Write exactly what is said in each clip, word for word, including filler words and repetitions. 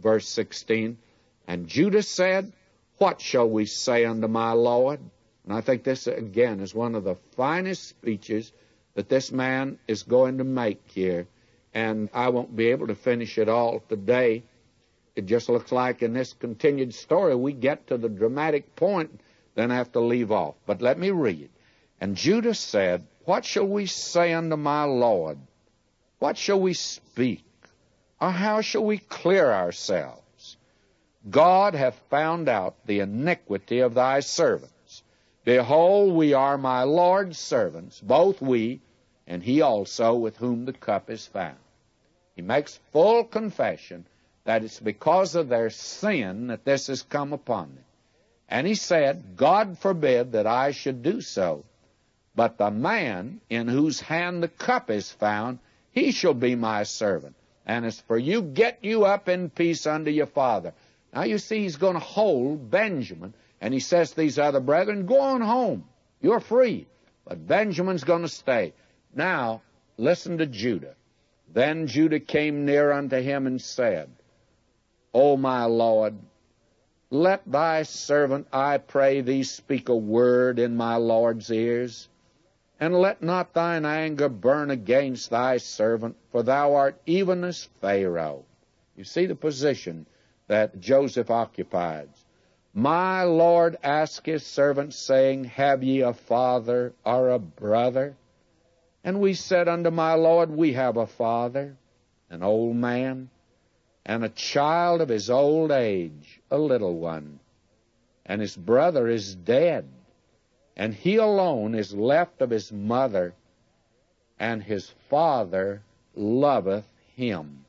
verse sixteen. And Judah said, what shall we say unto my Lord? And I think this, again, is one of the finest speeches that this man is going to make here. And I won't be able to finish it all today. It just looks like in this continued story we get to the dramatic point, then have to leave off. But let me read. And Judah said, what shall we say unto my Lord? What shall we speak? Or how shall we clear ourselves? God hath found out the iniquity of thy servants. Behold, we are my Lord's servants, both we and he also with whom the cup is found. He makes full confession that it's because of their sin that this has come upon them. And he said, God forbid that I should do so, but the man in whose hand the cup is found, he shall be my servant. And as for you, get you up in peace unto your father. Now you see, he's going to hold Benjamin, and he says to these other brethren, go on home. You're free. But Benjamin's going to stay. Now, listen to Judah. Then Judah came near unto him and said, O my Lord, let thy servant, I pray thee, speak a word in my Lord's ears, and let not thine anger burn against thy servant, for thou art even as Pharaoh. You see the position that Joseph occupies. My Lord asked his servant, saying, have ye a father or a brother? And we said unto my Lord, we have a father, an old man, and a child of his old age, a little one. And his brother is dead, and he alone is left of his mother, and his father loveth him.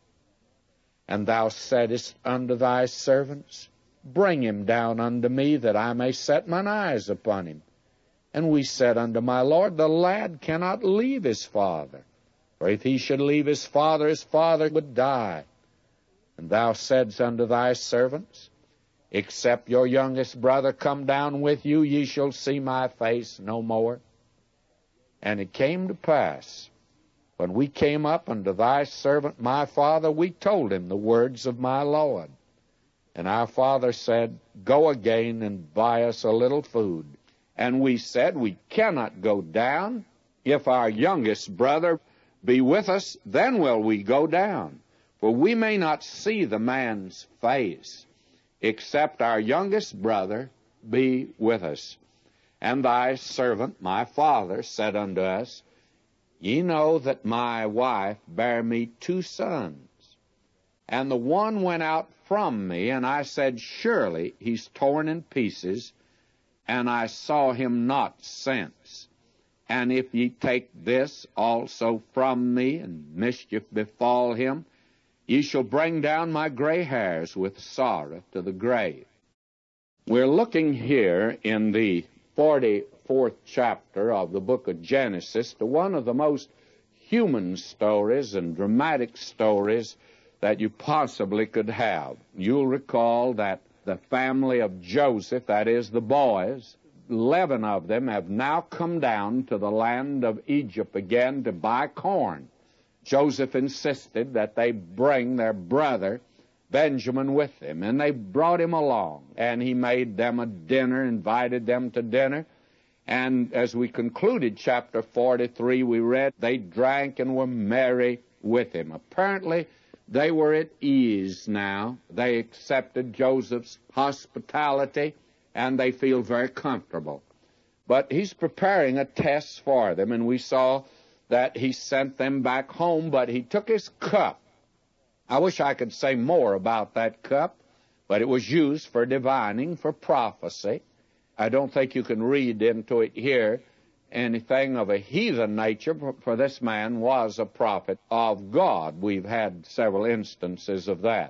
And thou saidest unto thy servants, bring him down unto me, that I may set mine eyes upon him. And we said unto my Lord, the lad cannot leave his father, for if he should leave his father, his father would die. And thou saidst unto thy servants, except your youngest brother come down with you, ye shall see my face no more. And it came to pass, when we came up unto thy servant my father, we told him the words of my Lord. And our father said, go again and buy us a little food. And we said, we cannot go down. If our youngest brother be with us, then will we go down. For we may not see the man's face, except our youngest brother be with us. And thy servant, my father, said unto us, ye know that my wife bare me two sons. And the one went out from me, and I said, surely he's torn in pieces, and I saw him not since. And if ye take this also from me, and mischief befall him, ye shall bring down my gray hairs with sorrow to the grave. We're looking here in the forty-fourth chapter of the book of Genesis to one of the most human stories and dramatic stories that you possibly could have. You'll recall that the family of Joseph, that is the boys, eleven of them have now come down to the land of Egypt again to buy corn. Joseph insisted that they bring their brother Benjamin with them, and they brought him along, and he made them a dinner, invited them to dinner, and as we concluded chapter forty-three, we read, they drank and were merry with him. Apparently, they were at ease now. They accepted Joseph's hospitality, and they feel very comfortable. But he's preparing a test for them, and we saw that he sent them back home, but he took his cup. I wish I could say more about that cup, but it was used for divining, for prophecy. I don't think you can read into it here anything of a heathen nature, for this man was a prophet of God. We've had several instances of that.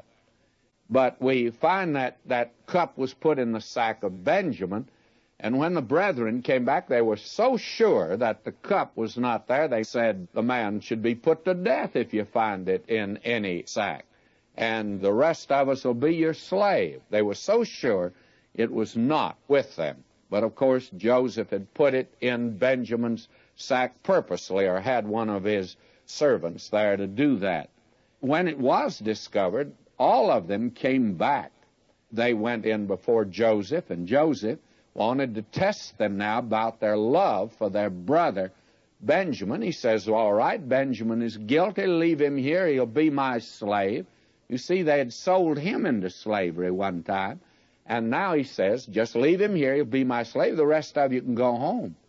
But we find that that cup was put in the sack of Benjamin, and when the brethren came back, they were so sure that the cup was not there, they said the man should be put to death if you find it in any sack, and the rest of us will be your slave. They were so sure it was not with them. But, of course, Joseph had put it in Benjamin's sack purposely, or had one of his servants there to do that. When it was discovered, all of them came back. They went in before Joseph, and Joseph wanted to test them now about their love for their brother Benjamin. He says, all right, Benjamin is guilty. Leave him here. He'll be my slave. You see, they had sold him into slavery one time. And now he says, just leave him here. He'll be my slave. The rest of you can go home.